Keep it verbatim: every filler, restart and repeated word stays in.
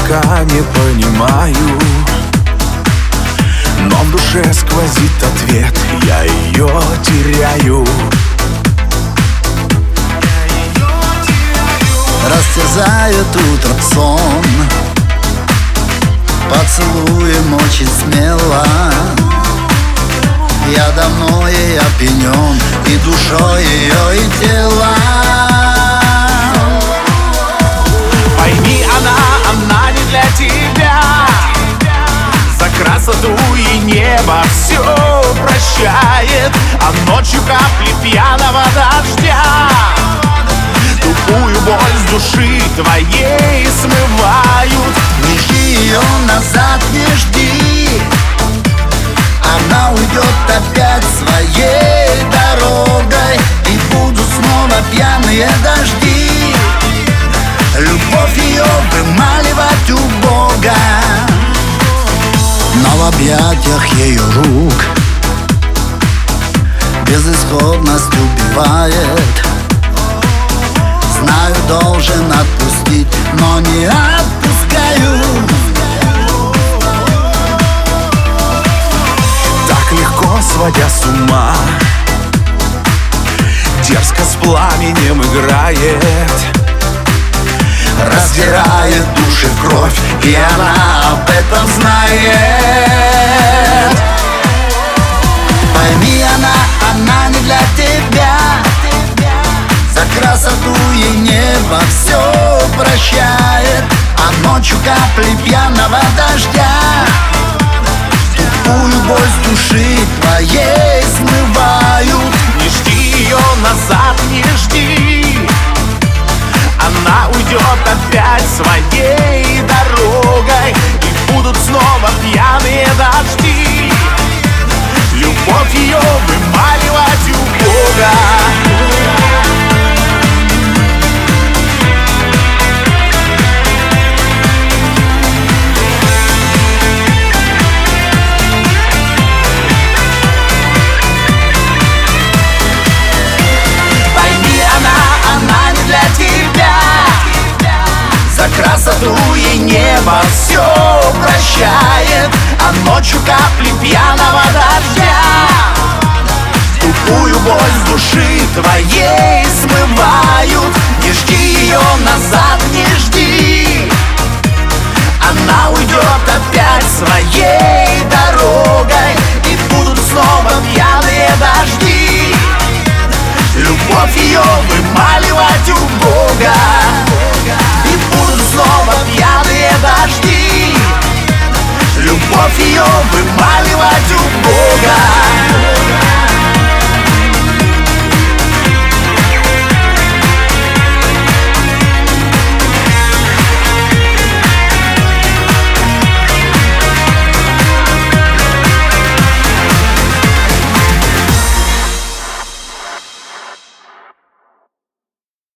пока не понимаю, но в душе сквозит ответ, я ее теряю. Растерзает утром сон, поцелуем очень смело. Я давно ей опьянен, и душой ее, и телом. Пойми, она, она не для тебя. За красоту и небо все прощает, а ночью капли пьяного дождя тупую боль с души твоей смывают. Не жди ее назад, не жди, она уйдет опять своей дорогой, и будут снова пьяные дожди. Любовь ее вымаливать у Бога, но в объятиях ее рук безысходность убивает. Знаю, должен отпустить, но не отпускаю. Так легко сводя с ума, дерзко с пламенем играет, раздирает души кровь, и она об этом знает. Пойми, она, она не для тебя. За красоту ей небо все прощает, а ночью капли пьяного дождя тупую боль с души твоей смывают. Не жди ее назад, не жди, она уйдет опять своей дорогой, и будут снова пьяные дожди. Любовь ее вымаливать у Бога. Красоту и небо все прощает, а ночью капли пьяного дождя тупую боль с души твоей смывают. Не жди ее назад, не жди, она уйдет опять своей